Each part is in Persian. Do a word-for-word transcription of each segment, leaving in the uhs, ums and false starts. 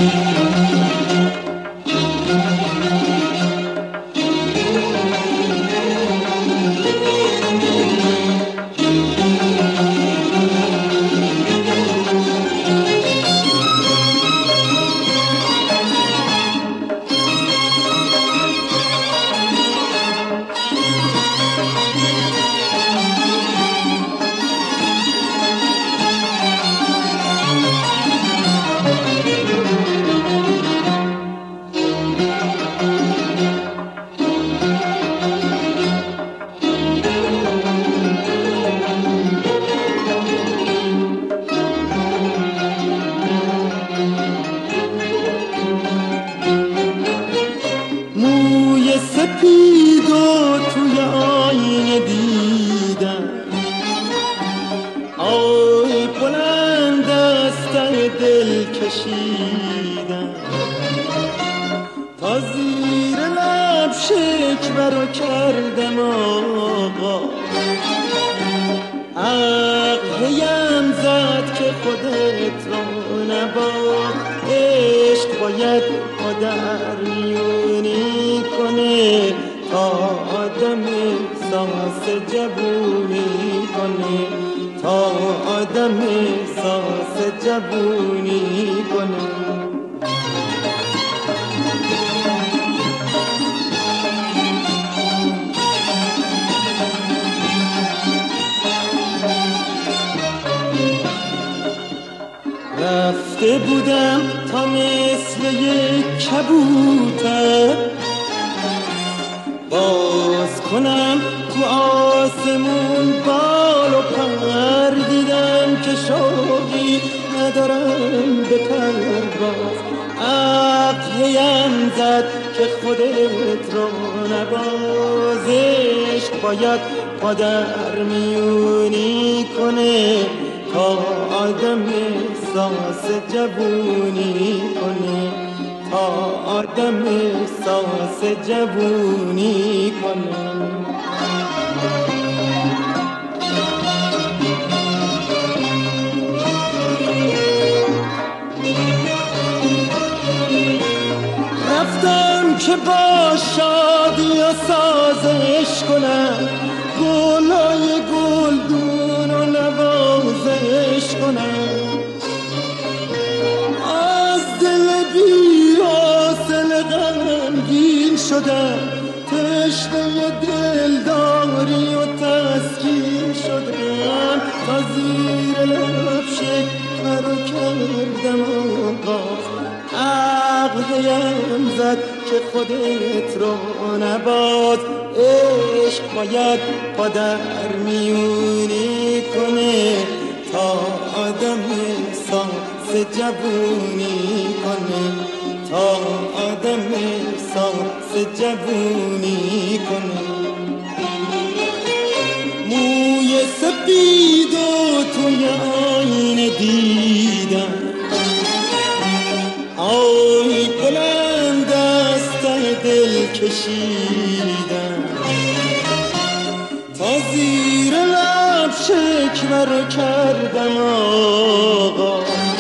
سپیدو توی آینه دیدم، آی بلند از ته دل کشیدم، تا زیر لب شکوه کردم آقا، عقلیم زد که خودت رو نبا، عشق باید مادر میونی کنه تا آدم احساس جوونی کنه، تا آدم احساس جوونی کنه. رفته بودم تا مثل یک کبوتر باز کنم تو آسمون بال و پر، دیدم که شوقی ندارم به پرواز، عقلیم زد که خودت رو نباز، عشق باید پا در میونی کنه تا آدم احساس جوونی کنه، تا آدم احساس جوونی کنه. رفتم که با شادی و سازش کنم، گلای گلدون و نوازش کنم، از دل بی حاصل غمگین شدم، تشنه دلداری و تسکین شدم، تا زیر لب شکوه رو کردم آقا، عقلیم زد که خودت رو نباز، عشق باید پا در میونی کنه تا آدم احساس جوونی کنه، تا آدم احساس جوونی کنه. موی سپیدو توی آینه دیدم، آی بلند از ته دل کشیدم، تا زیر لب شکوه رو کردم آقا،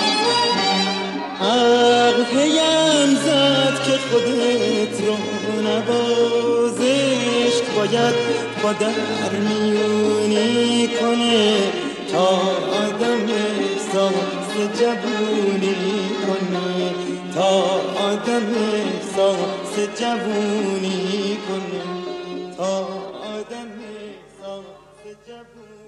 عقلیم زد که خودت رو نباز، عشق باید با در میونی کنه تا آدم احساس جوونی کنه، تا آدم احساس جوونی کنه، تا آدم احساس جوونی